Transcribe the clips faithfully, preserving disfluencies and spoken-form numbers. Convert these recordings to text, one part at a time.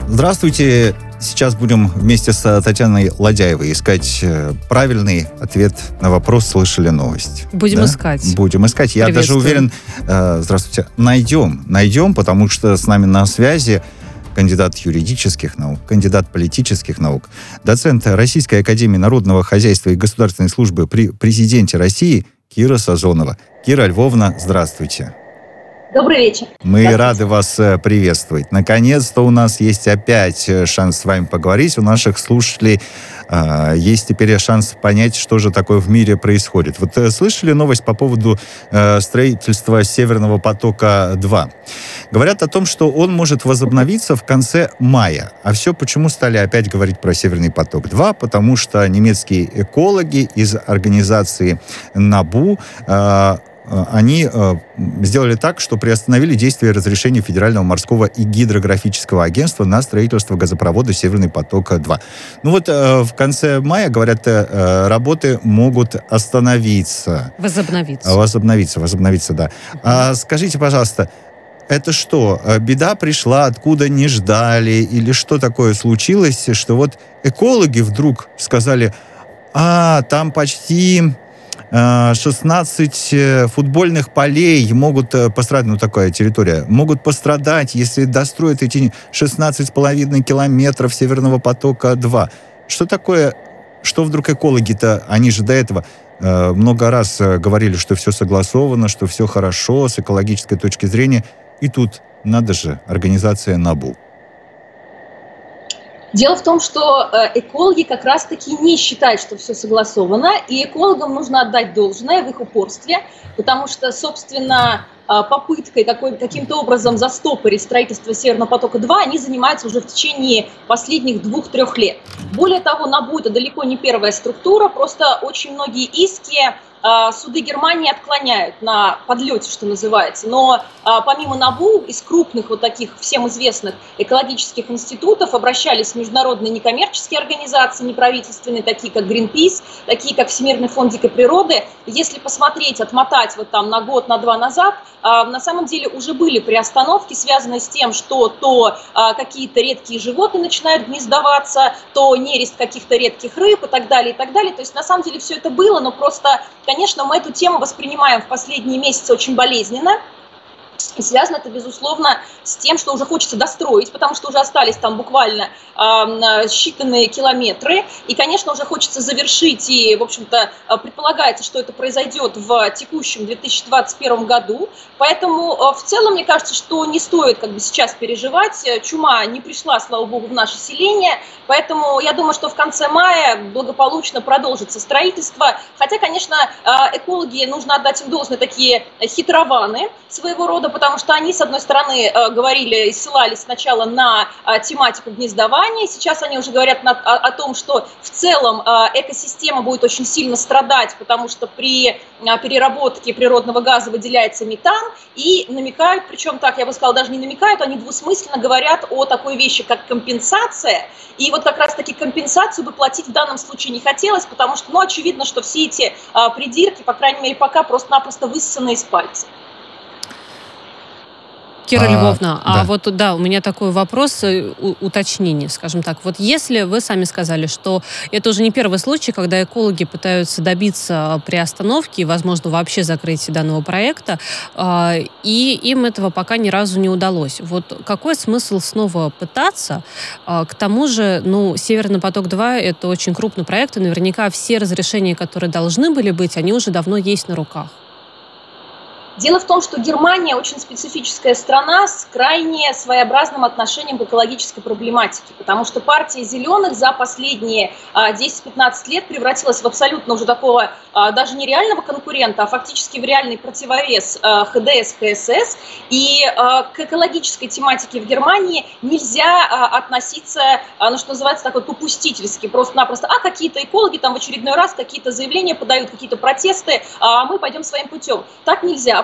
Здравствуйте. Сейчас будем вместе с Татьяной Ладяевой искать правильный ответ на вопрос «Слышали новость?». Будем да? искать. Будем искать. Я даже уверен, э, здравствуйте, найдем. Найдем, потому что с нами на связи кандидат юридических наук, кандидат политических наук, доцент Российской академии народного хозяйства и государственной службы при президенте России Кира Сазонова. Кира Львовна, здравствуйте. Добрый вечер. Мы рады вас приветствовать. Наконец-то у нас есть опять шанс с вами поговорить. У наших слушателей э, есть теперь шанс понять, что же такое в мире происходит. Вот э, слышали новость по поводу э, строительства Северного потока-два? Говорят о том, что он может возобновиться в конце мая. А все почему стали опять говорить про Северный поток-два? Потому что немецкие экологи из организации НАБУ э, они э, сделали так, что приостановили действие разрешения Федерального морского и гидрографического агентства на строительство газопровода «Северный поток-два». Ну вот э, в конце мая, говорят, э, работы могут остановиться. Возобновиться. Возобновиться, возобновиться, да. Mm-hmm. А скажите, пожалуйста, это что, беда пришла, откуда не ждали, или что такое случилось, что вот экологи вдруг сказали, а, там почти шестнадцать футбольных полей могут пострадать, ну такая территория, могут пострадать, если достроят эти шестнадцать с половиной километров Северного потока-два. Что такое, что вдруг экологи-то, они же до этого э, много раз говорили, что все согласовано, что все хорошо с экологической точки зрения, и тут, надо же, организация НАБУ. Дело в том, что экологи как раз-таки не считают, что все согласовано, и экологам нужно отдать должное в их упорстве, потому что, собственно, попыткой какой, каким-то образом застопорить строительство Северного потока-два они занимаются уже в течение последних двух-трех лет. Более того, НАБУ – это далеко не первая структура, просто очень многие иски суды Германии отклоняют на подлете, что называется. Но а, помимо НАБУ, из крупных вот таких всем известных экологических институтов обращались международные некоммерческие организации, неправительственные, такие как Greenpeace, такие как Всемирный фонд дикой природы. Если посмотреть, отмотать вот там на год, на два назад, а, на самом деле уже были приостановки, связанные с тем, что то а, какие-то редкие животные начинают гнездоваться, то нерест каких-то редких рыб и так далее, и так далее. То есть на самом деле все это было, но просто... Конечно, мы эту тему воспринимаем в последние месяцы очень болезненно. И связано это, безусловно, с тем, что уже хочется достроить, потому что уже остались там буквально э, считанные километры. И, конечно, уже хочется завершить, и, в общем-то, предполагается, что это произойдет в текущем две тысячи двадцать первом году. Поэтому, э, в целом, мне кажется, что не стоит как бы сейчас переживать. Чума не пришла, слава богу, в наше селение. Поэтому я думаю, что в конце мая благополучно продолжится строительство. Хотя, конечно, экологи, нужно отдать им должное, такие хитрованы своего рода, потому что они, с одной стороны, говорили и ссылались сначала на тематику гнездования, сейчас они уже говорят на, о, о том, что в целом экосистема будет очень сильно страдать, потому что при переработке природного газа выделяется метан, и намекают, причем так, я бы сказала, даже не намекают, они двусмысленно говорят о такой вещи, как компенсация, и вот как раз-таки компенсацию бы платить в данном случае не хотелось, потому что, ну, очевидно, что все эти а, придирки, по крайней мере, пока просто-напросто высосаны из пальца. Кира а, Львовна, а да. вот, да, у меня такой вопрос, уточнение, скажем так. Вот если вы сами сказали, что это уже не первый случай, когда экологи пытаются добиться приостановки и, возможно, вообще закрытия данного проекта, и им этого пока ни разу не удалось. Вот какой смысл снова пытаться? К тому же, ну, Северный поток-два – это очень крупный проект, и наверняка все разрешения, которые должны были быть, они уже давно есть на руках. Дело в том, что Германия очень специфическая страна с крайне своеобразным отношением к экологической проблематике, потому что партия «Зеленых» за последние десять-пятнадцать лет превратилась в абсолютно уже такого даже не реального конкурента, а фактически в реальный противовес ха дэ эс, ка эс эс. И к экологической тематике в Германии нельзя относиться, ну, что называется, так вот попустительски, просто-напросто, а какие-то экологи там в очередной раз какие-то заявления подают, какие-то протесты, а мы пойдем своим путем. Так нельзя.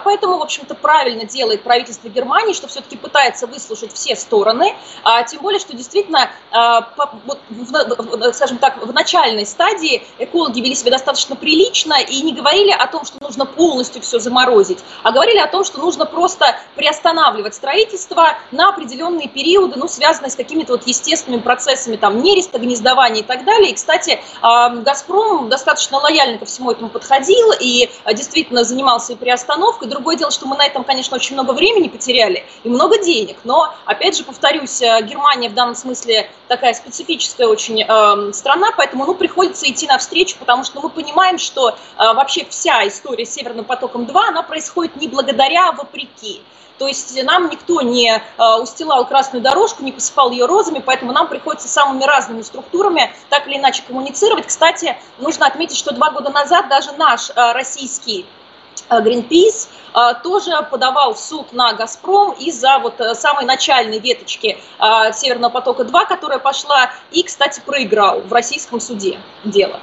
поэтому, в общем-то, правильно делает правительство Германии, что все-таки пытается выслушать все стороны, а, тем более, что действительно, а, по, вот, в, скажем так, в начальной стадии экологи вели себя достаточно прилично и не говорили о том, что нужно полностью все заморозить, а говорили о том, что нужно просто приостанавливать строительство на определенные периоды, ну, связанные с какими-то вот естественными процессами, там, нереста, гнездования и так далее. И, кстати, «Газпром» достаточно лояльно ко всему этому подходил и действительно занимался и приостановкой. Другое дело, что мы на этом, конечно, очень много времени потеряли и много денег. Но, опять же, повторюсь, Германия в данном смысле такая специфическая очень э, страна, поэтому, ну, приходится идти навстречу, потому что мы понимаем, что э, вообще вся история с «Северным потоком-два», она происходит не благодаря, а вопреки. То есть нам никто не э, устилал красную дорожку, не посыпал ее розами, поэтому нам приходится самыми разными структурами так или иначе коммуницировать. Кстати, нужно отметить, что два года назад даже наш э, российский э, Greenpeace э, тоже подавал в суд на «Газпром» из-за вот э, самой начальной веточки э, «Северного потока-два», которая пошла, и, кстати, проиграл в российском суде дело.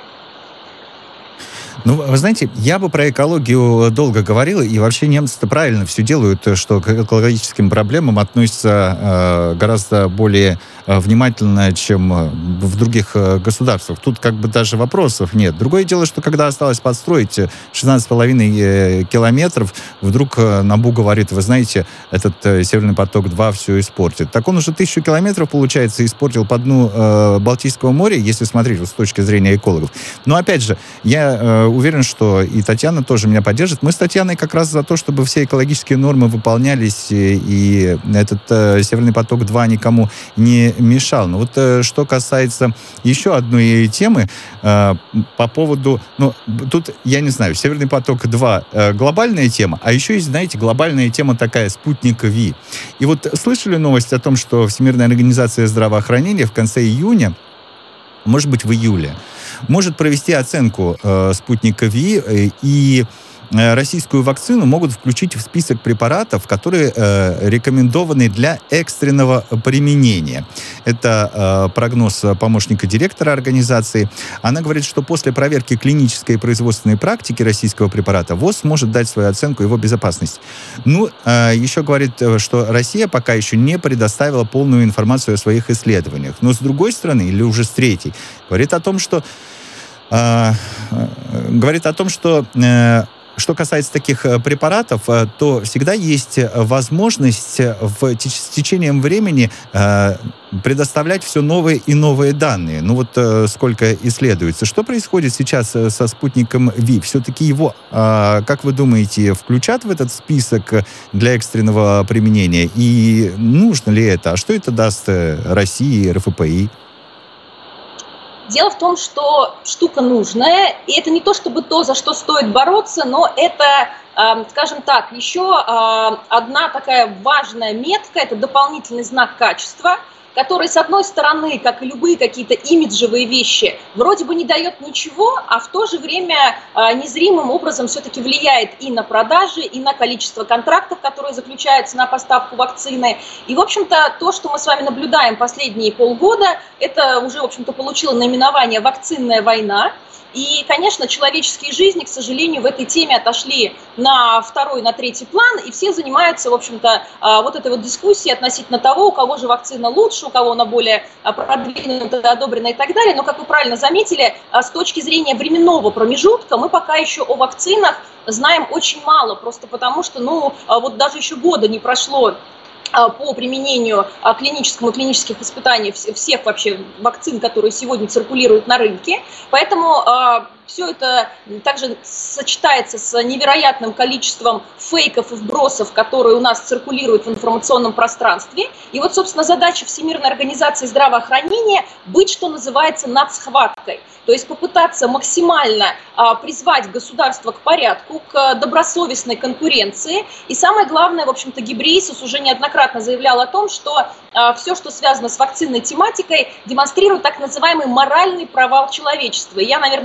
Ну, вы знаете, я бы про экологию долго говорил, и вообще немцы-то правильно все делают, что к экологическим проблемам относятся э, гораздо более э, внимательно, чем в других э, государствах. Тут как бы даже вопросов нет. Другое дело, что когда осталось подстроить шестнадцать с половиной километров, вдруг э, НАБУ говорит, вы знаете, этот э, «Северный поток-два» все испортит. Так он уже тысячу километров, получается, испортил по дну э, Балтийского моря, если смотреть вот с точки зрения экологов. Но опять же, я э, уверен, что и Татьяна тоже меня поддержит. Мы с Татьяной как раз за то, чтобы все экологические нормы выполнялись, и, и этот э, «Северный поток-два» никому не мешал. Но вот э, что касается еще одной темы, э, по поводу... Ну, тут, я не знаю, «Северный поток-два» э, глобальная тема, а еще есть, знаете, глобальная тема такая, «Спутник Ви». И вот слышали новость о том, что Всемирная организация здравоохранения в конце июня, может быть, в июле, может провести оценку э, спутника Ви, э, и э, российскую вакцину могут включить в список препаратов, которые э, рекомендованы для экстренного применения. Это э, прогноз помощника директора организации. Она говорит, что после проверки клинической и производственной практики российского препарата ВОЗ может дать свою оценку его безопасности. Ну, э, еще говорит, что Россия пока еще не предоставила полную информацию о своих исследованиях. Но с другой стороны, или уже с третьей, говорит о том, что э, говорит о том, что э, что касается таких препаратов, то всегда есть возможность в теч- с течением времени э, предоставлять все новые и новые данные. Ну вот э, сколько исследуется. Что происходит сейчас со спутником Ви? Все-таки его, э, как вы думаете, включат в этот список для экстренного применения? И нужно ли это? А что это даст России, РФПИ? Дело в том, что штука нужная, и это не то чтобы то, за что стоит бороться, но это, э, скажем так, еще э, одна такая важная метка, это дополнительный знак качества, который, с одной стороны, как и любые какие-то имиджевые вещи, вроде бы не дает ничего, а в то же время э, незримым образом все-таки влияет и на продажи, и на количество контрактов, которые заключаются на поставку вакцины. И, в общем-то, то, что мы с вами наблюдаем последние полгода, это уже, в общем-то, получило наименование «вакцинная война». И, конечно, человеческие жизни, к сожалению, в этой теме отошли на второй, на третий план, и все занимаются, в общем-то, вот этой вот дискуссией относительно того, у кого же вакцина лучше, у кого она более продвинута, одобрена и так далее. Но, как вы правильно заметили, с точки зрения временного промежутка мы пока еще о вакцинах знаем очень мало, просто потому что, ну, вот даже еще года не прошло по применению клиническому и клинических испытаний всех вообще вакцин, которые сегодня циркулируют на рынке. Поэтому все это также сочетается с невероятным количеством фейков и вбросов, которые у нас циркулируют в информационном пространстве. И вот, собственно, задача Всемирной организации здравоохранения – быть, что называется, над схваткой. То есть попытаться максимально а, призвать государство к порядку, к добросовестной конкуренции. И самое главное, в общем-то, Гебрейесус уже неоднократно заявлял о том, что а, все, что связано с вакцинной тематикой, демонстрирует так называемый моральный провал человечества. И я, наверное, с ним соглашусь.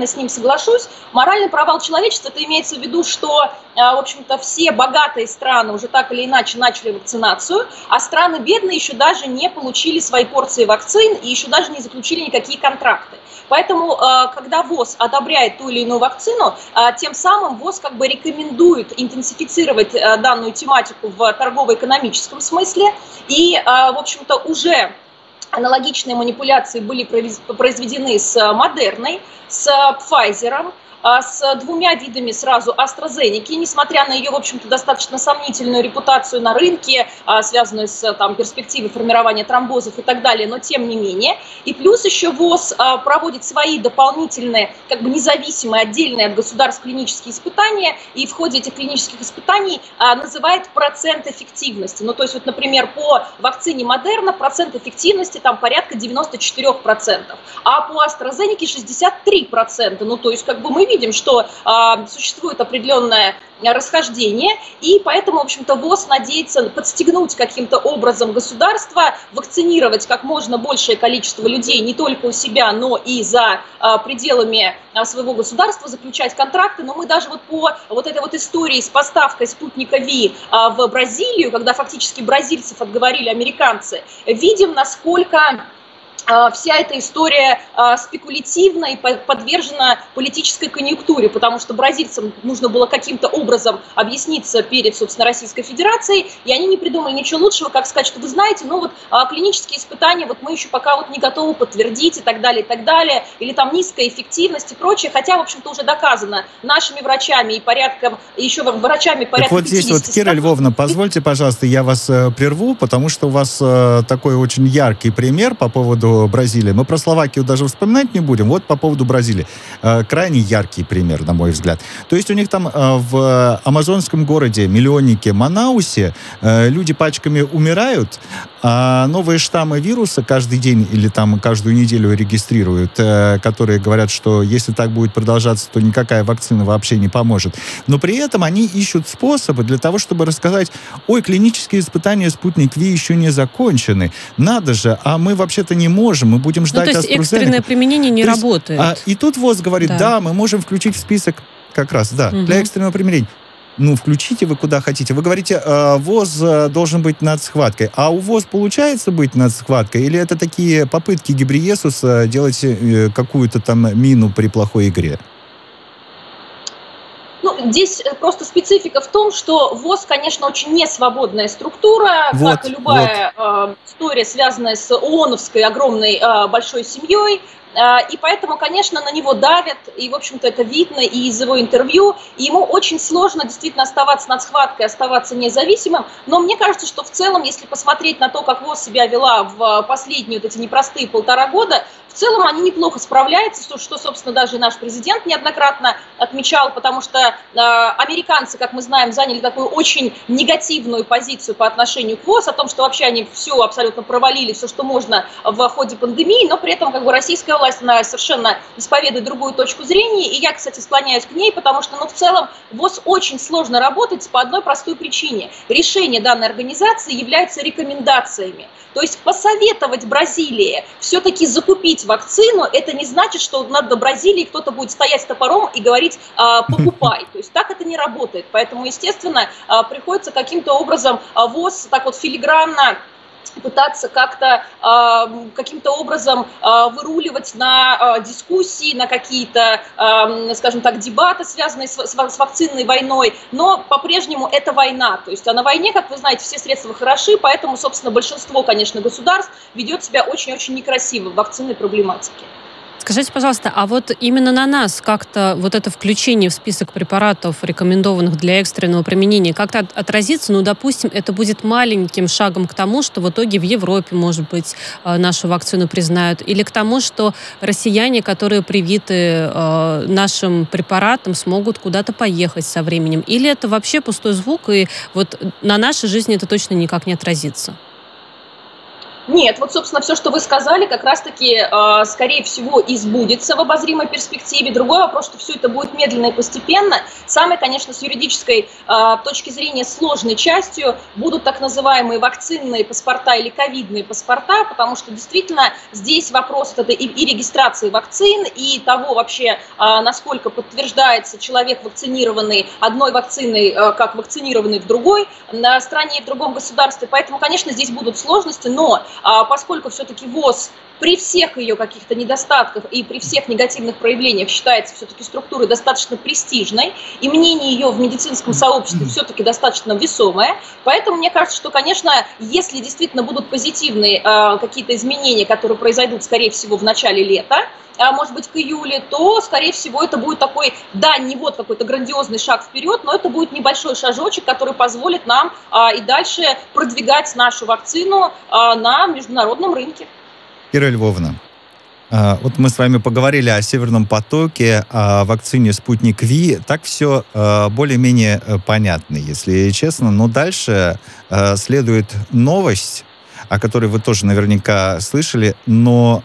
соглашусь. Моральный провал человечества, это имеется в виду, что, в общем-то, все богатые страны уже так или иначе начали вакцинацию, а страны бедные еще даже не получили свои порции вакцин и еще даже не заключили никакие контракты. Поэтому, когда ВОЗ одобряет ту или иную вакцину, тем самым ВОЗ как бы рекомендует интенсифицировать данную тематику в торгово-экономическом смысле. И, в общем-то, уже аналогичные манипуляции были произведены с Модерной, с Pfizer, с двумя видами сразу AstraZeneca, несмотря на ее, в общем-то, достаточно сомнительную репутацию на рынке, связанную с там, перспективой формирования тромбозов и так далее, но тем не менее. И плюс еще ВОЗ проводит свои дополнительные, как бы независимые, отдельные от государств клинические испытания, и в ходе этих клинических испытаний называет процент эффективности. Ну, то есть, вот, например, по вакцине Модерна процент эффективности там порядка девяносто четыре процента, а по AstraZeneca шестьдесят три процента. Ну, то есть, как бы мы видим, что э, существует определенное расхождение, и поэтому, в общем-то, ВОЗ надеется подстегнуть каким-то образом государство, вакцинировать как можно большее количество людей не только у себя, но и за э, пределами э, своего государства, заключать контракты. Но мы даже вот по вот этой вот истории с поставкой спутника Ви э, в Бразилию, когда фактически бразильцев отговорили американцы, видим, насколько вся эта история спекулятивна и подвержена политической конъюнктуре, потому что бразильцам нужно было каким-то образом объясниться перед, собственно, Российской Федерацией, и они не придумали ничего лучшего, как сказать, что вы знаете, ну вот клинические испытания вот мы еще пока вот не готовы подтвердить и так далее, и так далее, или там низкая эффективность и прочее, хотя, в общем-то, уже доказано нашими врачами и порядком, еще врачами порядка так вот здесь вот, Кира Львовна, позвольте, пожалуйста, я вас э, прерву, потому что у вас э, такой очень яркий пример по поводу Бразилии. Мы про Словакию даже вспоминать не будем. Вот по поводу Бразилии. Э, крайне яркий пример, на мой взгляд. То есть у них там э, в амазонском городе, миллионнике Манаусе, э, люди пачками умирают, а новые штаммы вируса каждый день или там каждую неделю регистрируют, э, которые говорят, что если так будет продолжаться, то никакая вакцина вообще не поможет. Но при этом они ищут способы для того, чтобы рассказать: ой, клинические испытания «Спутник Ви» еще не закончены. Надо же, а мы вообще-то не можем. Мы будем ждать ну, то есть AstraZeneca. Экстренное применение не то есть, работает. А, и тут ВОЗ говорит, да. да, мы можем включить в список как раз, да, угу. для экстренного применения. Ну, включите вы куда хотите. Вы говорите, э, ВОЗ должен быть над схваткой. А у ВОЗ получается быть над схваткой? Или это такие попытки Гебрейесуса делать э, какую-то там мину при плохой игре? Ну, здесь просто специфика в том, что ВОЗ, конечно, очень несвободная структура, вот, как и любая вот. э, история, связанная с ООНовской огромной э, большой семьей. И поэтому, конечно, на него давят, и, в общем-то, это видно и из его интервью. И ему очень сложно действительно оставаться над схваткой, оставаться независимым. Но мне кажется, что в целом, если посмотреть на то, как ВОЗ себя вела в последние вот эти непростые полтора года, в целом они неплохо справляются, что, что собственно, даже наш президент неоднократно отмечал, потому что э, американцы, как мы знаем, заняли такую очень негативную позицию по отношению к ВОЗ, о том, что вообще они все абсолютно провалили, все, что можно в ходе пандемии, но при этом как бы российская власть, она совершенно исповедует другую точку зрения, и я, кстати, склоняюсь к ней, потому что, ну, в целом, ВОЗ очень сложно работать по одной простой причине. Решения данной организации являются рекомендациями. То есть посоветовать Бразилии все-таки закупить вакцину, это не значит, что над Бразилией кто-то будет стоять с топором и говорить «покупай». То есть так это не работает. Поэтому, естественно, приходится каким-то образом ВОЗ так вот филигранно пытаться как-то э, каким-то образом э, выруливать на э, дискуссии, на какие-то, э, скажем так, дебаты, связанные с, с, с вакцинной войной, но по-прежнему это война. То есть а на войне, как вы знаете, все средства хороши, поэтому, собственно, большинство, конечно, государств ведет себя очень-очень некрасиво в вакцинной проблематике. Скажите, пожалуйста, а вот именно на нас как-то вот это включение в список препаратов, рекомендованных для экстренного применения, как-то отразится? Ну, допустим, это будет маленьким шагом к тому, что в итоге в Европе, может быть, нашу вакцину признают, или к тому, что россияне, которые привиты нашим препаратам, смогут куда-то поехать со временем? Или это вообще пустой звук, и вот на нашей жизни это точно никак не отразится? Нет, вот, собственно, все, что вы сказали, как раз-таки, э, скорее всего, и сбудется в обозримой перспективе. Другой вопрос, что все это будет медленно и постепенно. Самой, конечно, с юридической э, точки зрения сложной частью будут так называемые вакцинные паспорта или ковидные паспорта, потому что действительно здесь вопрос это и, и регистрации вакцин, и того вообще, э, насколько подтверждается человек, вакцинированный одной вакциной, э, как вакцинированный в другой на стране и в другом государстве. Поэтому, конечно, здесь будут сложности, но А поскольку все-таки ВОЗ при всех ее каких-то недостатках и при всех негативных проявлениях считается все-таки структурой достаточно престижной, и мнение ее в медицинском сообществе все-таки достаточно весомое, поэтому мне кажется, что, конечно, если действительно будут позитивные э, какие-то изменения, которые произойдут, скорее всего, в начале лета, а может быть, к июлю, то, скорее всего, это будет такой, да, не вот какой-то грандиозный шаг вперед, но это будет небольшой шажочек, который позволит нам а, и дальше продвигать нашу вакцину а, на международном рынке. Кира Львовна, а, вот мы с вами поговорили о Северном потоке, о вакцине «Спутник Ви». Так все а, более-менее понятно, если честно. Но дальше а, следует новость, о которой вы тоже наверняка слышали, но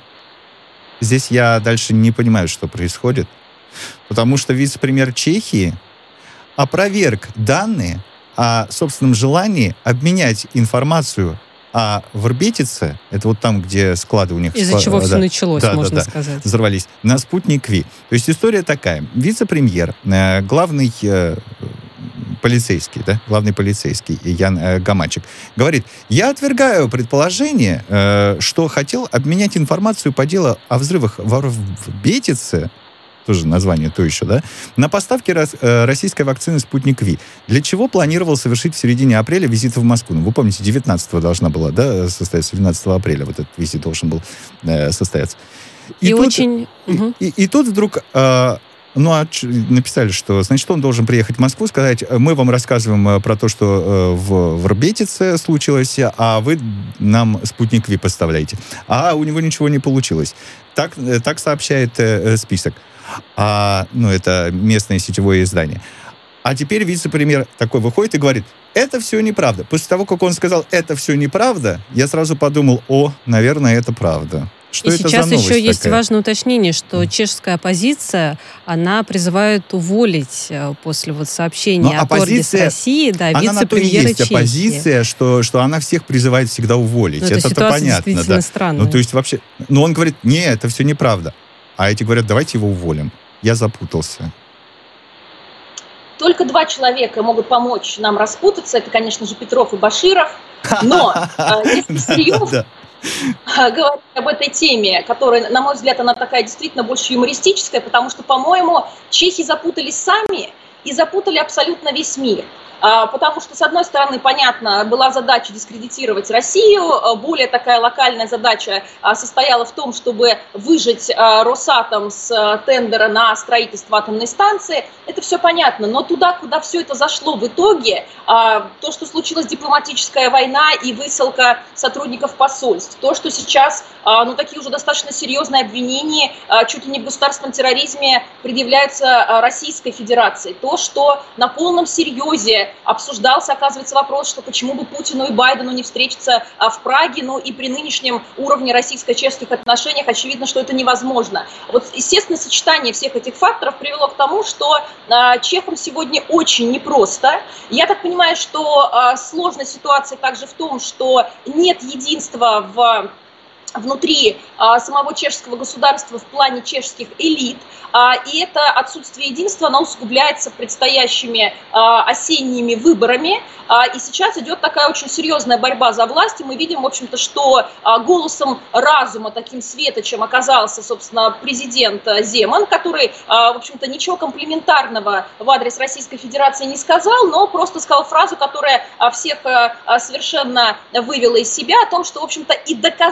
здесь я дальше не понимаю, что происходит, потому что вице-премьер Чехии опроверг данные о собственном желании обменять информацию о Врбетице, это вот там, где склады у них... Из-за чего да, все началось, да, можно да, да, сказать. Взорвались. На «Спутник Ви». То есть история такая. Вице-премьер, э, главный... Э, полицейский, да, главный полицейский Ян э, Гамачек, говорит, я отвергаю предположение, э, что хотел обменять информацию по делу о взрывах в Врбетице, тоже название то еще, да, на поставки рос, э, российской вакцины «Спутник Ви», для чего планировал совершить в середине апреля визит в Москву. Ну, вы помните, девятнадцатого должна была, да, состояться, двенадцатого апреля вот этот визит должен был э, состояться. И, и тут, очень... И, угу. и, и, и тут вдруг... Э, Ну, а написали, что, значит, он должен приехать в Москву, сказать, мы вам рассказываем про то, что в Врбетице случилось, а вы нам «Спутник Ви» поставляете. А у него ничего не получилось. Так, так сообщает список. А, ну, это местное сетевое издание. А теперь вице-премьер такой выходит и говорит, это все неправда. После того, как он сказал, это все неправда, я сразу подумал, о, наверное, это правда. Что и это сейчас за еще такая? Есть важное уточнение, что чешская оппозиция, она призывает уволить после вот сообщения о торге с Россией, да, вице-премьера Чехии. Она на то и есть Чехии. Оппозиция, что, что она всех призывает всегда уволить. Это, это понятно. Действительно да. странная. Ну, то есть вообще... Но он говорит, не, это все неправда. А эти говорят, давайте его уволим. Я запутался. Только два человека могут помочь нам распутаться. Это, конечно же, Петров и Баширов. Но, если серьезно говорить об этой теме, которая, на мой взгляд, она такая действительно больше юмористическая, потому что, по-моему, чехи запутались сами и запутали абсолютно весь мир. Потому что, с одной стороны, понятно, была задача дискредитировать Россию, более такая локальная задача состояла в том, чтобы выжать Росатом с тендера на строительство атомной станции. Это все понятно, но туда, куда все это зашло в итоге, то, что случилась дипломатическая война и высылка сотрудников посольств, то, что сейчас, ну, такие уже достаточно серьезные обвинения чуть ли не в государственном терроризме предъявляются Российской Федерации, то, что на полном серьезе обсуждался, оказывается, вопрос, что почему бы Путину и Байдену не встретиться а, в Праге, ну и при нынешнем уровне российско-чешских отношениях очевидно, что это невозможно. Вот, естественно, сочетание всех этих факторов привело к тому, что а, чехам сегодня очень непросто. Я так понимаю, что а, сложность ситуации также в том, что нет единства в... внутри а, самого чешского государства в плане чешских элит, а, и это отсутствие единства, оно усугубляется предстоящими а, осенними выборами, а, и сейчас идет такая очень серьезная борьба за власть, и мы видим, в общем-то, что а, голосом разума, таким светочем оказался, собственно, президент Земан, который, а, в общем-то, ничего комплиментарного в адрес Российской Федерации не сказал, но просто сказал фразу, которая а, всех а, совершенно вывела из себя, о том, что, в общем-то, и доказательств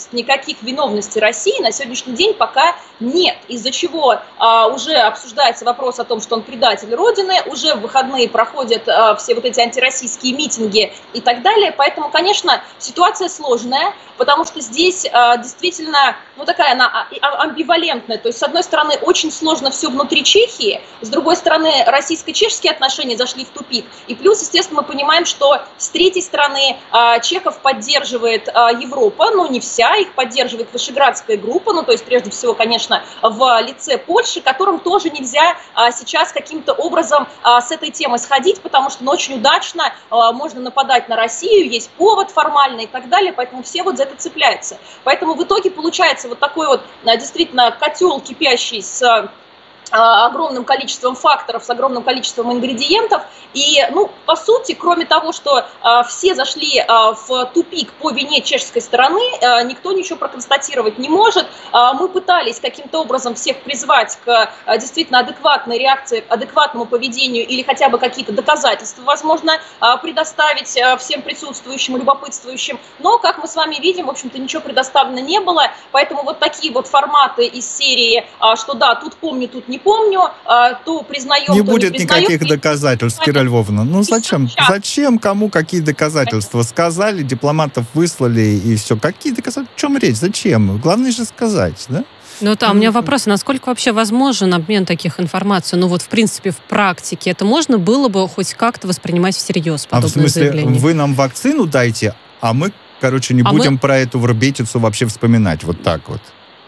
доказательств никаких виновностей России на сегодняшний день пока нет, из-за чего а, уже обсуждается вопрос о том, что он предатель Родины, уже в выходные проходят а, все вот эти антироссийские митинги и так далее, поэтому, конечно, ситуация сложная, потому что здесь а, действительно, ну, такая она амбивалентная, то есть, с одной стороны, очень сложно все внутри Чехии, с другой стороны, российско-чешские отношения зашли в тупик, и плюс, естественно, мы понимаем, что с третьей стороны а, чехов поддерживает а, Европа, но не вся, их поддерживает Вышеградская группа, ну, то есть, прежде всего, конечно, в лице Польши, которым тоже нельзя а, сейчас каким-то образом а, с этой темой сходить, потому что, ну, очень удачно а, можно нападать на Россию, есть повод формальный и так далее, поэтому все вот за это цепляются. Поэтому в итоге получается вот такой вот а, действительно котел кипящий с огромным количеством факторов, с огромным количеством ингредиентов. И, ну, по сути, кроме того, что э, все зашли э, в тупик по вине чешской стороны, э, никто ничего проконстатировать не может. Э, мы пытались каким-то образом всех призвать к э, действительно адекватной реакции, адекватному поведению или хотя бы какие-то доказательства, возможно, э, предоставить э, всем присутствующим, любопытствующим. Но, как мы с вами видим, в общем-то, ничего предоставлено не было. Поэтому вот такие вот форматы из серии, э, что да, тут помню, тут не помню, то признаем, не то будет не признаем. Никаких доказательств, Кира Львовна. Ну зачем? Зачем кому какие доказательства? Сказали, дипломатов выслали и все. Какие доказательства? О чем речь? Зачем? Главное же сказать, да? Ну да, у меня вопрос, насколько вообще возможен обмен таких информацией? Ну вот, в принципе, в практике это можно было бы хоть как-то воспринимать всерьез, подобное а в смысле, заявление? Вы нам вакцину дайте, а мы, короче, не а будем мы... про эту вербетицу вообще вспоминать. Вот так вот.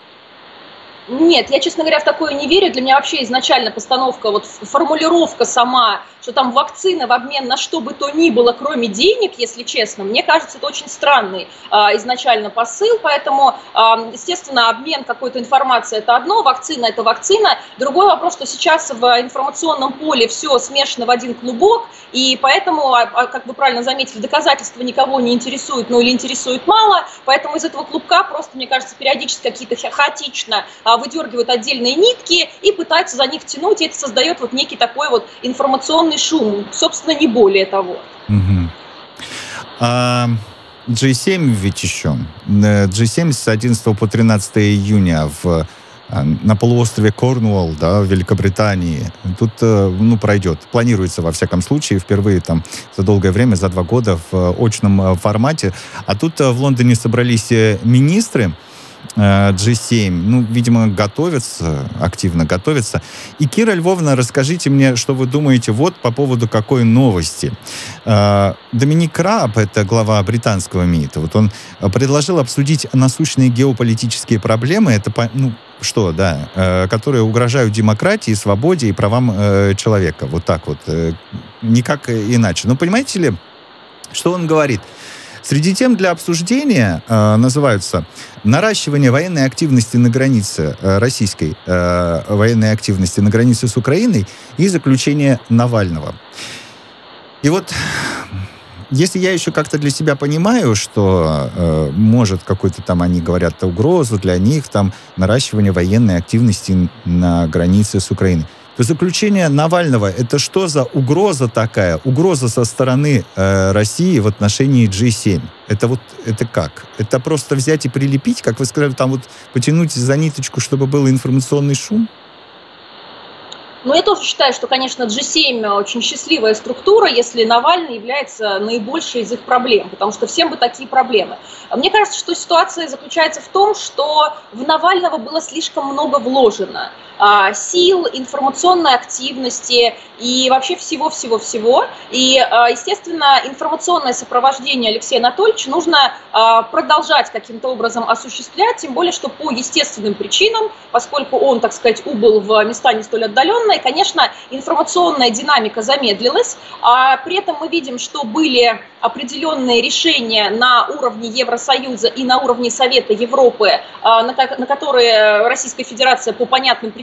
Нет, я, честно говоря, в такое не верю. Для меня вообще изначально постановка, вот формулировка сама, что там вакцина в обмен на что бы то ни было, кроме денег, если честно, мне кажется, это очень странный а, изначально посыл, поэтому, а, естественно, обмен какой-то информацией – это одно, вакцина – это вакцина. Другой вопрос, что сейчас в информационном поле все смешано в один клубок, и поэтому, а, а, как вы правильно заметили, доказательства никого не интересуют, ну или интересуют мало, поэтому из этого клубка просто, мне кажется, периодически какие-то хаотично а, выдергивают отдельные нитки и пытаются за них тянуть, и это создает вот некий такой вот информационный шум, собственно, не более того. Угу. А, джи семь ведь еще. джи семь с одиннадцатого по тринадцатое июня в, на полуострове Корнуолл, да, в Великобритании. Тут, ну, пройдет. Планируется, во всяком случае, впервые там за долгое время, за два года в очном формате. А тут в Лондоне собрались министры джи семь, ну, видимо, готовятся, активно готовятся. И, Кира Львовна, расскажите мне, что вы думаете вот по поводу какой новости. Доминик Раб, это глава британского МИДа, вот он предложил обсудить насущные геополитические проблемы, это, ну, что, да, которые угрожают демократии, свободе и правам человека. Вот так вот, никак иначе. Ну, понимаете ли, что он говорит? Среди тем для обсуждения э, называются наращивание военной активности на границе э, российской э, военной активности на границе с Украиной и заключение Навального. И вот, если я еще как-то для себя понимаю, что э, может какой-то там, они говорят, угрозу для них, там, наращивание военной активности на границе с Украиной, то заключение Навального — это что за угроза такая? Угроза со стороны э, России в отношении джи семь. Это вот, это как? Это просто взять и прилепить, как вы сказали, там вот потянуть за ниточку, чтобы был информационный шум? Но я тоже считаю, что, конечно, джи семь очень счастливая структура, если Навальный является наибольшей из их проблем, потому что всем бы такие проблемы. Мне кажется, что ситуация заключается в том, что в Навального было слишком много вложено сил, информационной активности и вообще всего-всего-всего. И, естественно, информационное сопровождение Алексея Анатольевича нужно продолжать каким-то образом осуществлять, тем более, что по естественным причинам, поскольку он, так сказать, убыл в места не столь отдаленные, конечно, информационная динамика замедлилась, а при этом мы видим, что были определенные решения на уровне Евросоюза и на уровне Совета Европы, на которые Российская Федерация по понятным причинам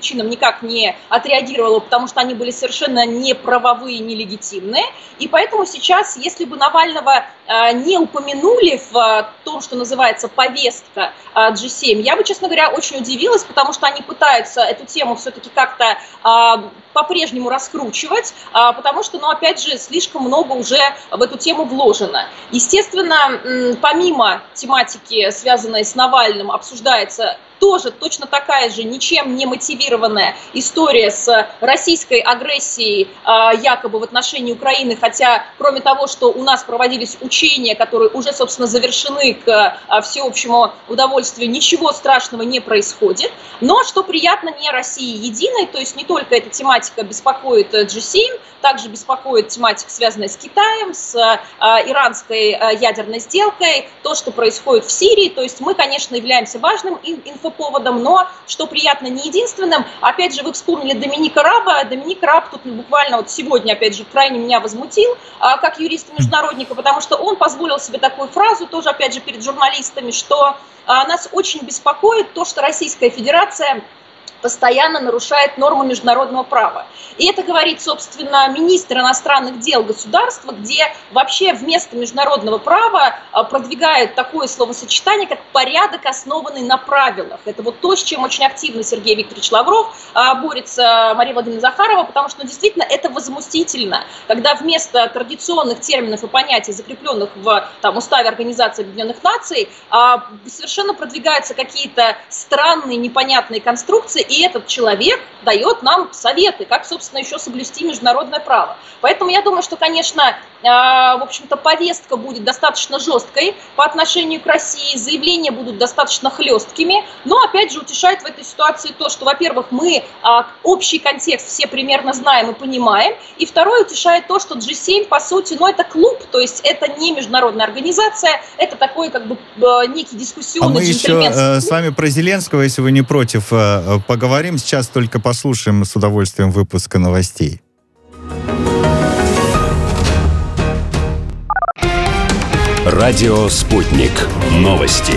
причинам никак не отреагировала, потому что они были совершенно неправовые, нелегитимные. И поэтому сейчас, если бы Навального не упомянули в том, что называется повестка джи семь, я бы, честно говоря, очень удивилась, потому что они пытаются эту тему все-таки как-то по-прежнему раскручивать, потому что, ну, опять же, слишком много уже в эту тему вложено. Естественно, помимо тематики, связанной с Навальным, обсуждается тоже точно такая же ничем не мотивированная история с российской агрессией якобы в отношении Украины, хотя кроме того, что у нас проводились учения, которые уже, собственно, завершены к всеобщему удовольствию, ничего страшного не происходит. Но что приятно, не России единой, то есть не только эта тематика беспокоит джи семь, также беспокоит тематика, связанная с Китаем, с иранской ядерной сделкой, то, что происходит в Сирии. То есть мы, конечно, являемся важным инфоповодом, но, что приятно, не единственным. Опять же, вы вспомнили Доминика Раба. Доминик Раб тут буквально вот сегодня, опять же, крайне меня возмутил, как юриста-международника, потому что он позволил себе такую фразу, тоже, опять же, перед журналистами, что нас очень беспокоит то, что Российская Федерация постоянно нарушает нормы международного права. И это говорит, собственно, министр иностранных дел государства, где вообще вместо международного права продвигают такое словосочетание, как порядок, основанный на правилах. Это вот то, с чем очень активно Сергей Викторович Лавров борется, Мария Владимировна Захарова, потому что, ну, действительно, это возмутительно, когда вместо традиционных терминов и понятий, закрепленных в там, Уставе Организации Объединенных Наций, совершенно продвигаются какие-то странные, непонятные конструкции, и этот человек дает нам советы, как, собственно, еще соблюсти международное право. Поэтому я думаю, что, конечно, в общем-то, повестка будет достаточно жесткой по отношению к России, заявления будут достаточно хлесткими, но, опять же, утешает в этой ситуации то, что, во-первых, мы общий контекст все примерно знаем и понимаем, и второе, утешает то, что джи семь, по сути, ну, это клуб, то есть это не международная организация, это такой, как бы, некий дискуссионный а мы джентльменский еще клуб. э, с вами про Зеленского, если вы не против, э, поговорим. Сейчас только послушаем с удовольствием выпуска новостей. Радио «Спутник». Новости.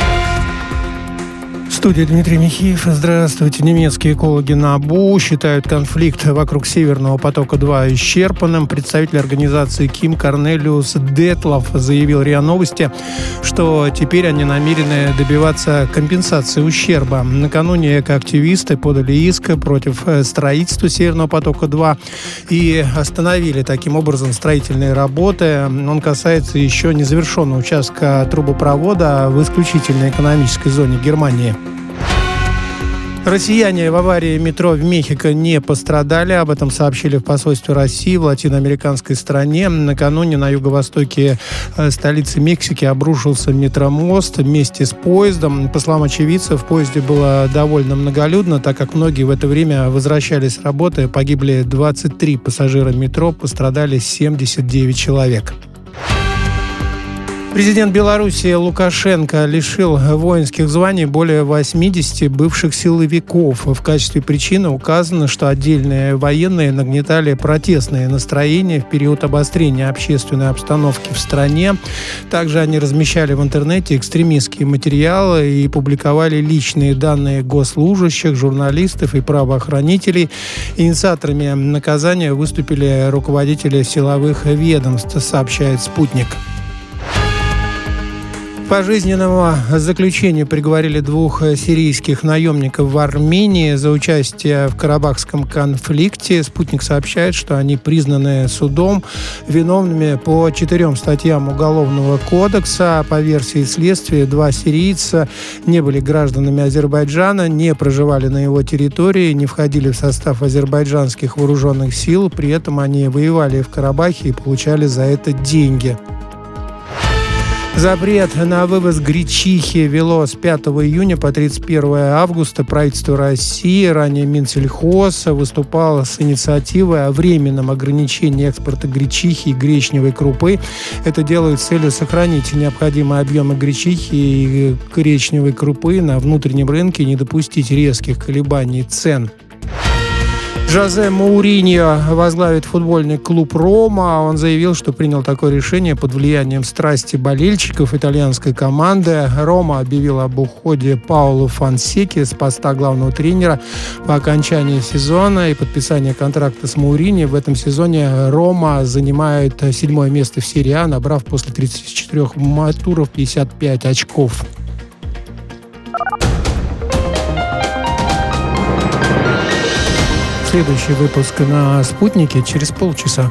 В студии Дмитрий Михеев. Здравствуйте. Немецкие экологи НАБУ считают конфликт вокруг Северного потока-два исчерпанным. Представитель организации Ким Корнелиус Детлов заявил РИА Новости, что теперь они намерены добиваться компенсации ущерба. Накануне экоактивисты подали иск против строительства Северного потока-два и остановили таким образом строительные работы. Он касается еще незавершенного участка трубопровода в исключительной экономической зоне Германии. Россияне в аварии метро в Мехико не пострадали. Об этом сообщили в посольстве России в латиноамериканской стране. Накануне на юго-востоке столицы Мексики обрушился метромост вместе с поездом. По словам очевидцев, в поезде было довольно многолюдно, так как многие в это время возвращались с работы. Погибли двадцать три пассажира метро, пострадали семьдесят девять человек. Президент Беларуси Лукашенко лишил воинских званий более восьмидесяти бывших силовиков. В качестве причины указано, что отдельные военные нагнетали протестные настроения в период обострения общественной обстановки в стране. Также они размещали в интернете экстремистские материалы и публиковали личные данные госслужащих, журналистов и правоохранителей. Инициаторами наказания выступили руководители силовых ведомств, сообщает «Спутник». Пожизненному заключению приговорили двух сирийских наемников в Армении за участие в Карабахском конфликте. «Спутник» сообщает, что они признаны судом виновными по четырем статьям Уголовного кодекса. По версии следствия, два сирийца не были гражданами Азербайджана, не проживали на его территории, не входили в состав азербайджанских вооруженных сил. При этом они воевали в Карабахе и получали за это деньги. Запрет на вывоз гречихи ввело с пятого июня по тридцать первое августа правительство России. Ранее Минсельхоз выступало с инициативой о временном ограничении экспорта гречихи и гречневой крупы. Это делают с целью сохранить необходимые объемы гречихи и гречневой крупы на внутреннем рынке и не допустить резких колебаний цен. Жозе Моуриньо возглавит футбольный клуб «Рома». Он заявил, что принял такое решение под влиянием страсти болельщиков итальянской команды. «Рома» объявила об уходе Паоло Фонсеки с поста главного тренера по окончании сезона и подписании контракта с Моуриньо. В этом сезоне «Рома» занимает седьмое место в серии А, набрав после тридцати четырёх туров пятьдесят пять очков. Следующий выпуск на «Спутнике» через полчаса.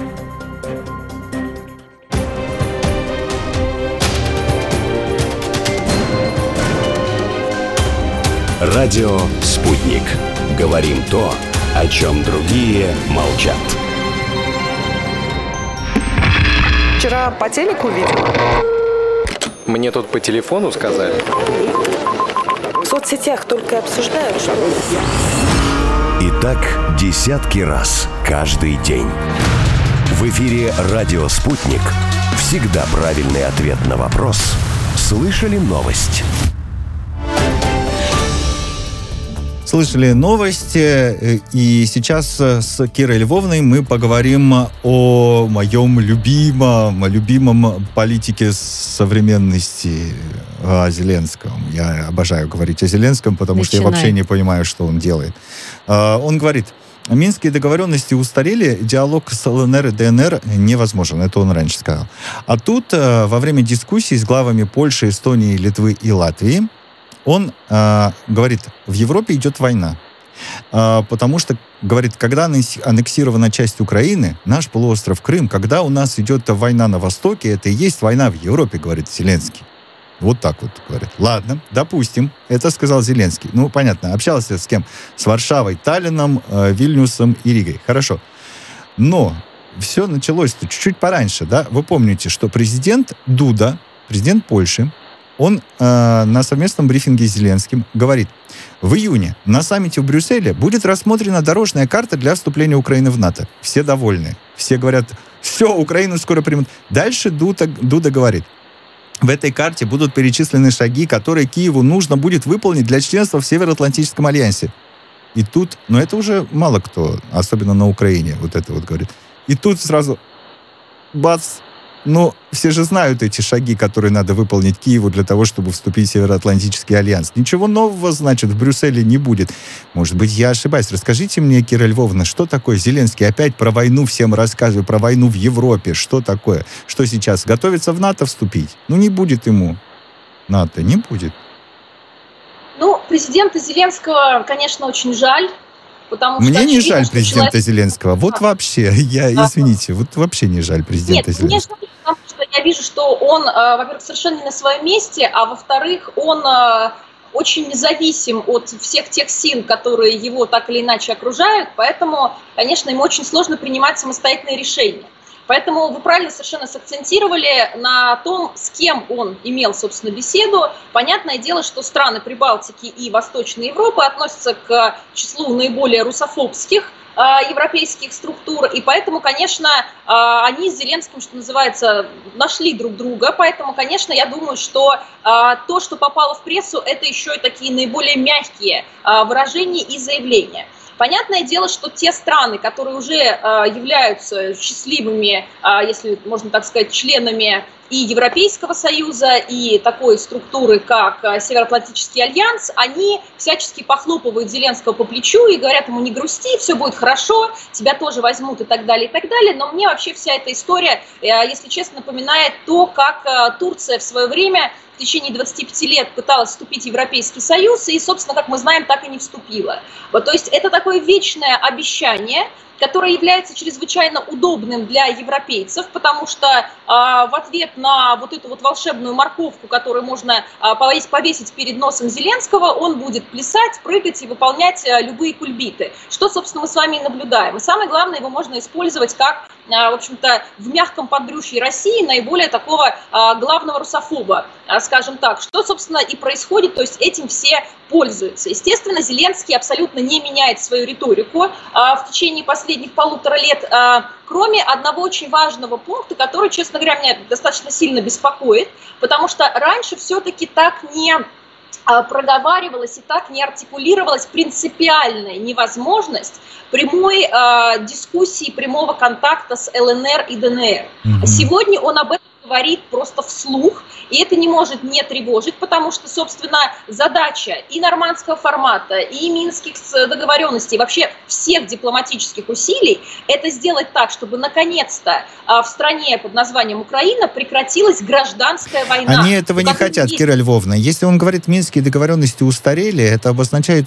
Радио «Спутник». Говорим то, о чем другие молчат. Вчера по телеку видел. Мне тут по телефону сказали. В соцсетях только обсуждают, что... И так десятки раз каждый день. В эфире «Радио Спутник». Всегда правильный ответ на вопрос. Слышали новость? Слышали новости, и сейчас с Кирой Львовной мы поговорим о моем любимом, любимом политике современности, о Зеленском. Я обожаю говорить о Зеленском, потому Начинай. что я вообще не понимаю, что он делает. Он говорит: Минские договоренности устарели, диалог с ЛНР и ДНР невозможен. Это он раньше сказал. А тут во время дискуссий с главами Польши, Эстонии, Литвы и Латвии он э, говорит, в Европе идет война. Э, потому что, говорит, когда аннексирована часть Украины, наш полуостров Крым, когда у нас идет война на Востоке, это и есть война в Европе, говорит Зеленский. Вот так вот, говорит. Ладно, допустим, это сказал Зеленский. Ну, понятно, общался с кем? С Варшавой, Таллином, э, Вильнюсом и Ригой. Хорошо. Но все началось-то чуть-чуть пораньше, да? Вы помните, что президент Дуда, президент Польши, он э, на совместном брифинге с Зеленским говорит, в июне на саммите в Брюсселе будет рассмотрена дорожная карта для вступления Украины в НАТО. Все довольны. Все говорят, все, Украину скоро примут. Дальше Дуда, Дуда говорит, в этой карте будут перечислены шаги, которые Киеву нужно будет выполнить для членства в Североатлантическом альянсе. И тут, но это уже мало кто, особенно на Украине, вот это вот говорит. И тут сразу, бац, ну, все же знают эти шаги, которые надо выполнить Киеву для того, чтобы вступить в Североатлантический альянс. Ничего нового, значит, в Брюсселе не будет. Может быть, я ошибаюсь. Расскажите мне, Кира Львовна, что такое Зеленский? Опять про войну всем рассказываю, про войну в Европе. Что такое? Что сейчас? Готовится в НАТО вступить? Ну, не будет ему НАТО, не будет. Ну, президента Зеленского, конечно, очень жаль. Потому Мне что не жаль президента человек... Зеленского. Вот а. вообще, я, да. извините, вот вообще не жаль президента Нет, Зеленского. Нет, потому что я вижу, что он, во-первых, совершенно не на своем месте, а во-вторых, он очень независим от всех тех сил, которые его так или иначе окружают, поэтому, конечно, ему очень сложно принимать самостоятельные решения. Поэтому вы правильно совершенно сакцентировали на том, с кем он имел, собственно, беседу. Понятное дело, что страны Прибалтики и Восточной Европы относятся к числу наиболее русофобских э, европейских структур, и поэтому, конечно, э, они с Зеленским, что называется, нашли друг друга. Поэтому, конечно, я думаю, что э, то, что попало в прессу, это еще и такие наиболее мягкие э, выражения и заявления. Понятное дело, что те страны, которые уже э, являются счастливыми, э, если можно так сказать, членами и Европейского Союза, и такой структуры, как Североатлантический альянс, они всячески похлопывают Зеленского по плечу и говорят ему: не грусти, все будет хорошо, тебя тоже возьмут и так далее, и так далее. Но мне вообще вся эта история, э, если честно, напоминает то, как э, Турция в свое время в течение двадцати пяти лет пыталась вступить в Европейский Союз, и, собственно, как мы знаем, так и не вступила. Вот, то есть это такое вечное обещание, которое является чрезвычайно удобным для европейцев, потому что э, в ответ на вот эту вот волшебную морковку, которую можно э, повесить, повесить перед носом Зеленского, он будет плясать, прыгать и выполнять э, любые кульбиты, что, собственно, мы с вами и наблюдаем. И самое главное, его можно использовать как, э, в общем-то, в мягком подбрюшье России наиболее такого э, главного русофоба, э, скажем так, что, собственно, и происходит, то есть этим все пользуются. Естественно, Зеленский абсолютно не меняет свою риторику э, в течение последних последних полутора лет, кроме одного очень важного пункта, который, честно говоря, меня достаточно сильно беспокоит, потому что раньше все-таки так не проговаривалась и так не артикулировалась принципиальная невозможность прямой э, дискуссии, прямого контакта с ЛНР и ДНР. Mm-hmm. Сегодня он об этом говорит просто вслух, и это не может не тревожить, потому что, собственно, задача и нормандского формата, и минских договоренностей, вообще всех дипломатических усилий, это сделать так, чтобы наконец-то в стране под названием Украина прекратилась гражданская война. Они этого не хотят, есть... Кира Львовна. Если он говорит, минские договоренности устарели, это обозначает,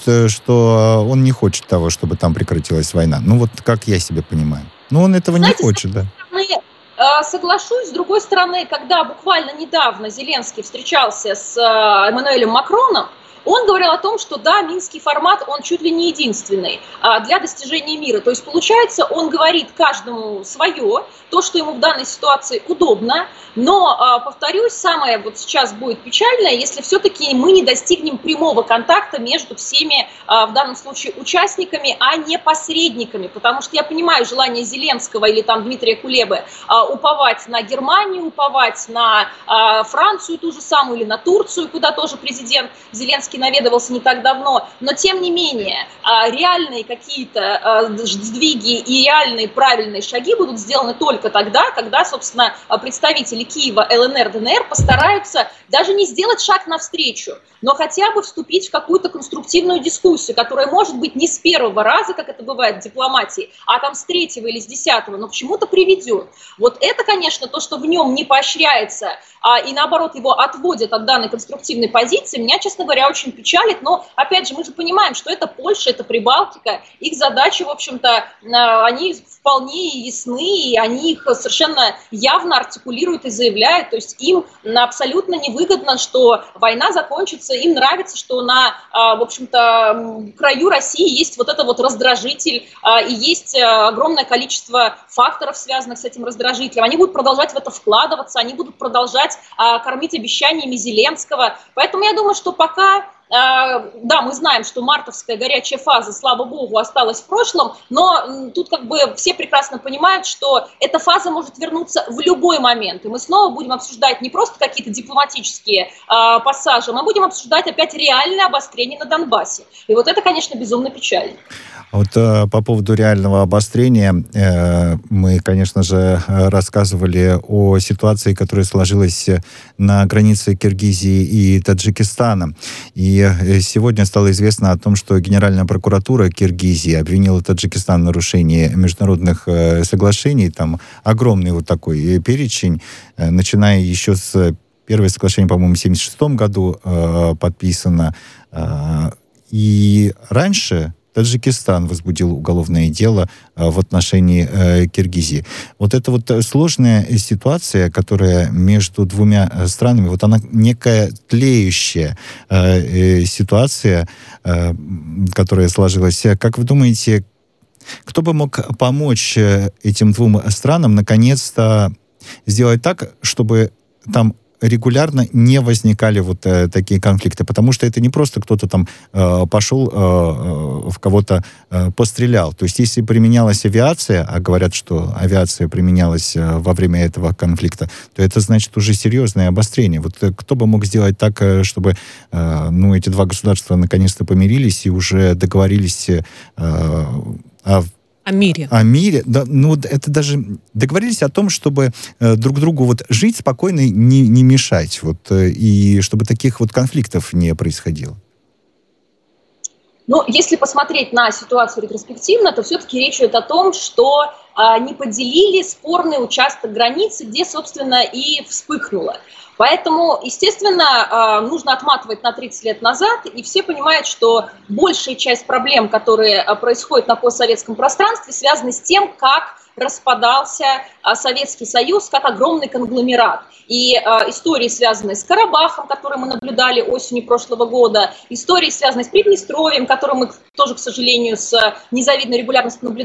что он не хочет того, чтобы там прекратилась война. Ну вот как я себе понимаю. Ну он этого Знаете, не хочет, да. Соглашусь. С другой стороны, когда буквально недавно Зеленский встречался с Эммануэлем Макроном, он говорил о том, что да, минский формат, он чуть ли не единственный а, для достижения мира. То есть, получается, он говорит каждому свое, то, что ему в данной ситуации удобно. Но, а, повторюсь, самое вот сейчас будет печальное, если все-таки мы не достигнем прямого контакта между всеми, а, в данном случае, участниками, а не посредниками. Потому что я понимаю желание Зеленского или там Дмитрия Кулебы а, уповать на Германию, уповать на а, Францию ту же самую или на Турцию, куда тоже президент Зеленский наведывался не так давно, но тем не менее реальные какие-то сдвиги и реальные правильные шаги будут сделаны только тогда, когда, собственно, представители Киева, ЛНР, ДНР постараются даже не сделать шаг навстречу, но хотя бы вступить в какую-то конструктивную дискуссию, которая может быть не с первого раза, как это бывает в дипломатии, а там с третьего или с десятого, но к чему-то приведет. Вот это, конечно, то, что в нем не поощряется, а, и наоборот его отводят от данной конструктивной позиции, меня, честно говоря, очень печалит, но, опять же, мы же понимаем, что это Польша, это Прибалтика, их задачи, в общем-то, они вполне ясны, и они их совершенно явно артикулируют и заявляют, то есть им абсолютно невыгодно, что война закончится, им нравится, что на, в общем-то, краю России есть вот это вот раздражитель, и есть огромное количество факторов, связанных с этим раздражителем, они будут продолжать в это вкладываться, они будут продолжать кормить обещаниями Зеленского, поэтому я думаю, что пока... Да, мы знаем, что мартовская горячая фаза, слава богу, осталась в прошлом, но тут как бы все прекрасно понимают, что эта фаза может вернуться в любой момент. И мы снова будем обсуждать не просто какие-то дипломатические а, пассажи, мы будем обсуждать опять реальное обострение на Донбассе. И вот это, конечно, безумно печально. Вот э, по поводу реального обострения э, мы, конечно же, рассказывали о ситуации, которая сложилась на границе Киргизии и Таджикистана. И сегодня стало известно о том, что Генеральная прокуратура Киргизии обвинила Таджикистан в нарушении международных э, соглашений. Там огромный вот такой перечень, э, начиная еще с первого соглашения, по-моему, в семьдесят шестом году э, подписано. Э, и раньше Таджикистан возбудил уголовное дело э, в отношении э, Киргизии. Вот эта вот сложная ситуация, которая между двумя странами, вот она некая тлеющая э, э, ситуация, э, которая сложилась. Как вы думаете, кто бы мог помочь этим двум странам наконец-то сделать так, чтобы там регулярно не возникали вот э, такие конфликты, потому что это не просто кто-то там э, пошел э, в кого-то э, пострелял. То есть если применялась авиация, а говорят, что авиация применялась э, во время этого конфликта, то это значит уже серьезное обострение. Вот э, кто бы мог сделать так, э, чтобы э, ну, эти два государства наконец-то помирились и уже договорились э, о О мире. О мире. Да, ну, это даже договорились о том, чтобы э, друг другу вот жить спокойно, не, не мешать. Вот, э, и чтобы таких вот конфликтов не происходило. Но если посмотреть на ситуацию ретроспективно, то все-таки речь идет о том, что э, не поделили спорный участок границы, где, собственно, и вспыхнуло. Поэтому, естественно, нужно отматывать на тридцать лет назад, и все понимают, что большая часть проблем, которые происходят на постсоветском пространстве, связаны с тем, как распадался Советский Союз как огромный конгломерат. И э, истории, связанные с Карабахом, которые мы наблюдали осенью прошлого года, истории, связанные с Приднестровьем, которые мы тоже, к сожалению, с незавидной регулярностью наблюдаем, это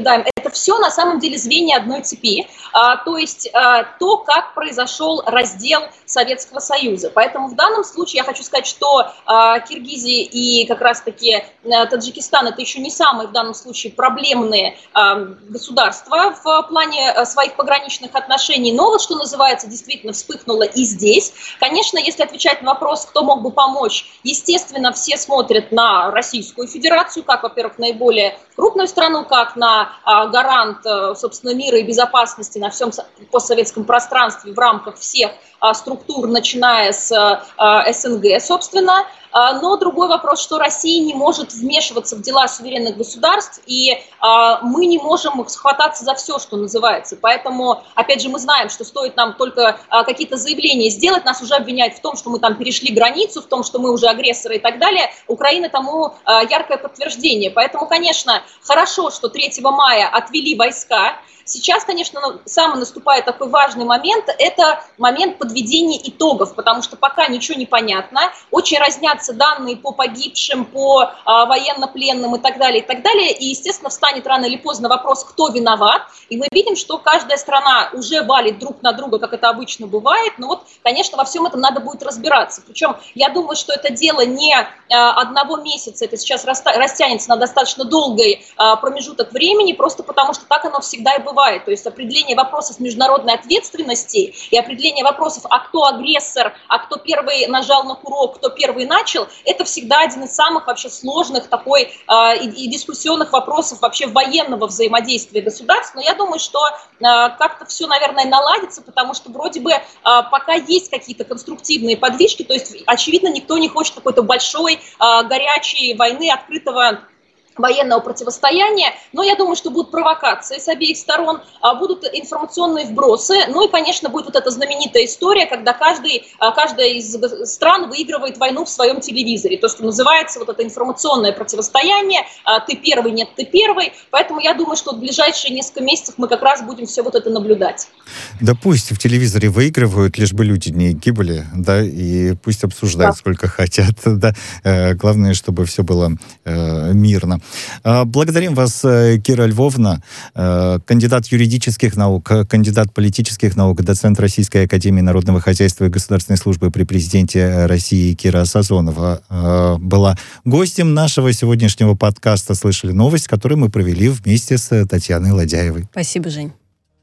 это все на самом деле звенья одной цепи, а, то есть а, то, как произошел раздел Советского Союза. Поэтому в данном случае я хочу сказать, что а, Киргизия и как раз-таки а, Таджикистан — это еще не самые в данном случае проблемные а, государства в плане а, своих пограничных отношений, но вот что называется, действительно вспыхнуло и здесь. Конечно, если отвечать на вопрос, кто мог бы помочь, естественно, все смотрят на Российскую Федерацию, как, во-первых, наиболее крупную страну, как на а, гарант, а, собственно, мира и безопасности на всем постсоветском пространстве в рамках всех а, структур, начиная с а, СНГ, собственно. А, но другой вопрос, что Россия не может вмешиваться в дела суверенных государств, и а, мы не можем схвататься за все, что называется. Поэтому, опять же, мы знаем, что стоит нам только а, какие-то заявления сделать, нас уже обвиняют в том, что мы там перешли границу, в том, что мы уже агрессоры и так далее. Украина тому а, яркое подтверждение. Поэтому, конечно, хорошо, что третьего мая отвели войска. Сейчас, конечно, самый наступает такой важный момент, это момент подведения итогов, потому что пока ничего не понятно, очень разнятся данные по погибшим, по а, военнопленным и так далее, и так далее, и, естественно, встанет рано или поздно вопрос, кто виноват, и мы видим, что каждая страна уже валит друг на друга, как это обычно бывает, но вот, конечно, во всем этом надо будет разбираться, причем я думаю, что это дело не а, одного месяца, это сейчас растянется на достаточно долгий а, промежуток времени, просто потому что так оно всегда и бывает. То есть определение вопросов международной ответственности и определение вопросов, а кто агрессор, а кто первый нажал на курок, кто первый начал, это всегда один из самых вообще сложных такой э, и, и дискуссионных вопросов вообще военного взаимодействия государств. Но я думаю, что э, как-то все, наверное, наладится, потому что вроде бы э, пока есть какие-то конструктивные подвижки, то есть, очевидно, никто не хочет какой-то большой, э, горячей войны, открытого военного противостояния, но я думаю, что будут провокации с обеих сторон, будут информационные вбросы, ну и, конечно, будет вот эта знаменитая история, когда каждый, каждая из стран выигрывает войну в своем телевизоре, то, что называется вот это информационное противостояние, ты первый, нет, ты первый, поэтому я думаю, что в ближайшие несколько месяцев мы как раз будем все вот это наблюдать. Да пусть в телевизоре выигрывают, лишь бы люди не гибли, да, и пусть обсуждают, да, сколько хотят, да, главное, чтобы все было э, мирно. Благодарим вас, Кира Львовна, кандидат юридических наук, кандидат политических наук, доцент Российской академии народного хозяйства и государственной службы при президенте России Кира Сазонова была гостем нашего сегодняшнего подкаста «Слышали новость», который мы провели вместе с Татьяной Ладяевой. Спасибо, Жень.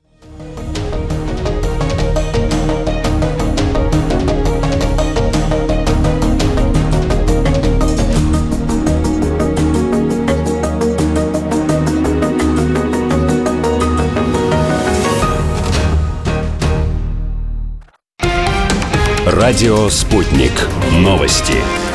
Радио «Спутник». Новости.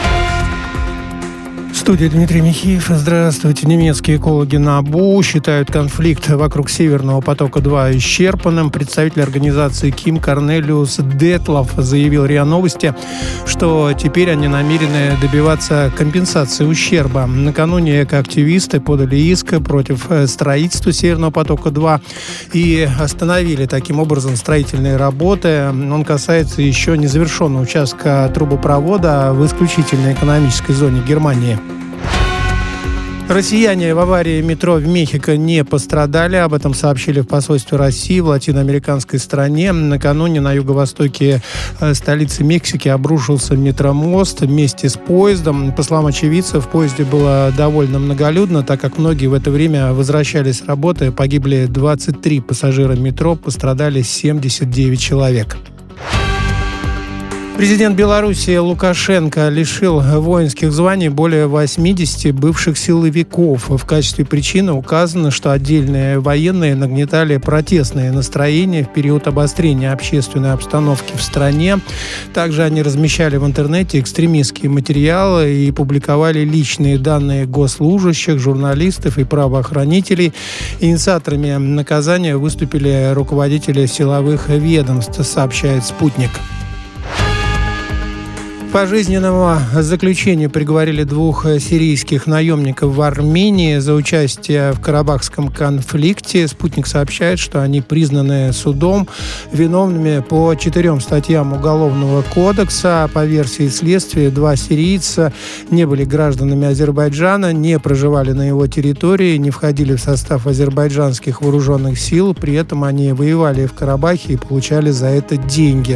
В студии Дмитрий Михеев. Здравствуйте. Немецкие экологи НАБУ считают конфликт вокруг Северного потока-два исчерпанным. Представитель организации Ким Корнелиус Детлов заявил РИА Новости, что теперь они намерены добиваться компенсации ущерба. Накануне экоактивисты подали иск против строительства Северного потока-два и остановили таким образом строительные работы. Он касается еще незавершенного участка трубопровода в исключительной экономической зоне Германии. Россияне в аварии метро в Мехико не пострадали. Об этом сообщили в посольстве России в латиноамериканской стране. Накануне на юго-востоке столицы Мексики обрушился метромост вместе с поездом. По словам очевидцев, в поезде было довольно многолюдно, так как многие в это время возвращались с работы. Погибли двадцать три пассажира метро, пострадали семьдесят девять человек. Президент Беларуси Лукашенко лишил воинских званий более восьмидесяти бывших силовиков. В качестве причины указано, что отдельные военные нагнетали протестные настроения в период обострения общественной обстановки в стране. Также они размещали в интернете экстремистские материалы и публиковали личные данные госслужащих, журналистов и правоохранителей. Инициаторами наказания выступили руководители силовых ведомств, сообщает «Спутник». Пожизненному заключению приговорили двух сирийских наемников в Армении за участие в Карабахском конфликте. «Спутник» сообщает, что они признаны судом виновными по четырем статьям Уголовного кодекса. По версии следствия, два сирийца не были гражданами Азербайджана, не проживали на его территории, не входили в состав азербайджанских вооруженных сил. При этом они воевали в Карабахе и получали за это деньги.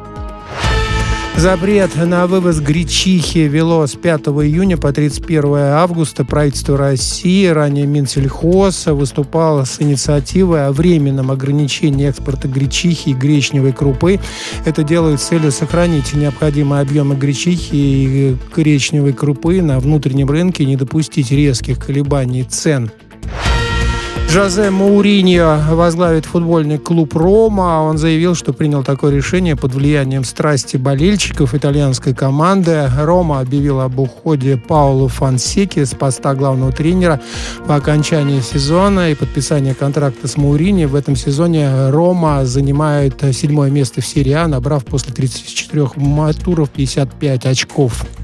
Запрет на вывоз гречихи ввело с пятого июня по тридцать первое августа правительство России. Ранее Минсельхоз выступало с инициативой о временном ограничении экспорта гречихи и гречневой крупы. Это делают с целью сохранить необходимые объемы гречихи и гречневой крупы на внутреннем рынке и не допустить резких колебаний цен. Жозе Моуриньо возглавит футбольный клуб «Рома». Он заявил, что принял такое решение под влиянием страсти болельщиков итальянской команды. «Рома» объявила об уходе Паоло Фонсеки с поста главного тренера по окончании сезона и подписании контракта с Моуриньо. В этом сезоне «Рома» занимает седьмое место в серии А, набрав после тридцати четырёх туров пятьдесят пять очков.